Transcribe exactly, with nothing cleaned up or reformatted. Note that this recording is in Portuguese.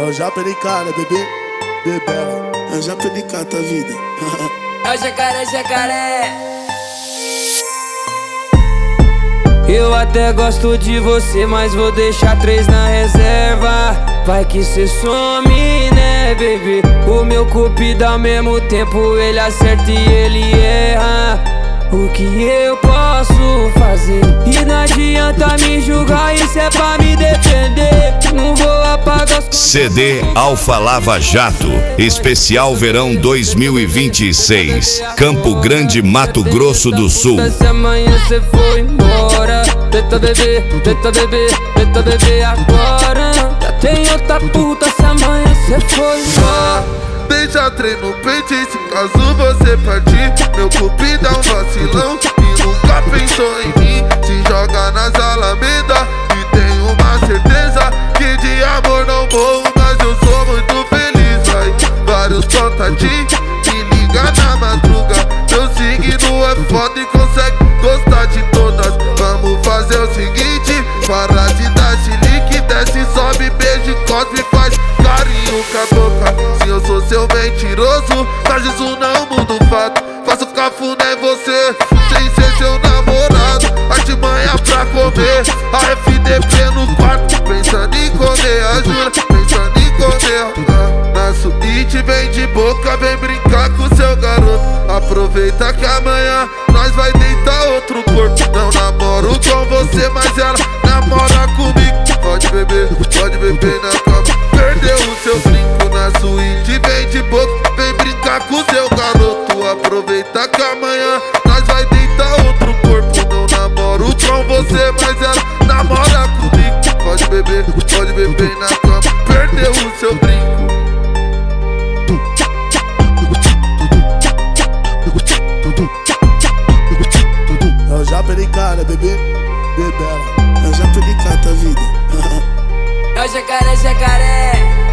É o Japa de cara, bebê, bebela. É o Japa de cata a vida. É o jacaré, jacaré. Eu até gosto de você, mas vou deixar três na reserva. Vai que cê some, né, bebê? O meu cupido ao mesmo tempo ele acerta e ele erra. O que eu posso fazer? E não adianta me julgar, isso é pra me defender. Não vou apagar os... C D Alfa Lava Jato, especial verão dois mil e vinte e seis, Campo Grande, Mato Grosso do Sul. Se amanhã cê foi embora, tenta beber, tenta beber, tenta beber agora. Já tem outra puta, se amanhã cê foi embora. Beija trem no peito e se caso você partir, meu cupido é um vacilão e nunca pensou em mim. Se joga nas alamedas e tenho uma certeza que de amor não morro, mas eu sou muito feliz. Vai, vários contatinhos, me liga na madruga. Meu signo é foda e consegue gostar de todas. Vamos fazer o seguinte, para de dar chilique, desce, sobe, beijo, cospe, faz carinho com a boca. Se eu sou seu mentiroso, mas isso não muda o fato. Faço cafuné em você, sem ser seu namorado. Artimanha pra comer, a F D P no quarto. Pensando em comer a Jura, pensando em comer ah, na suíte, vem de boca, vem brincar com seu garoto. Aproveita que amanhã nós vai deitar outro corpo. Não namoro com você, mas ela namora comigo. Pode beber, pode beber na cama. Perdeu o seu brinco na suíte, vem de boca, vem brincar com seu garoto. Aproveita que amanhã nós vai deitar outro corpo. Não namoro com você, mas ela namora comigo. Pode beber, pode beber na cama. Perdeu o seu brinco. É o Japa de cara, bebê, bebela. É o Japa de cata a vida. É o jacaré, jacaré.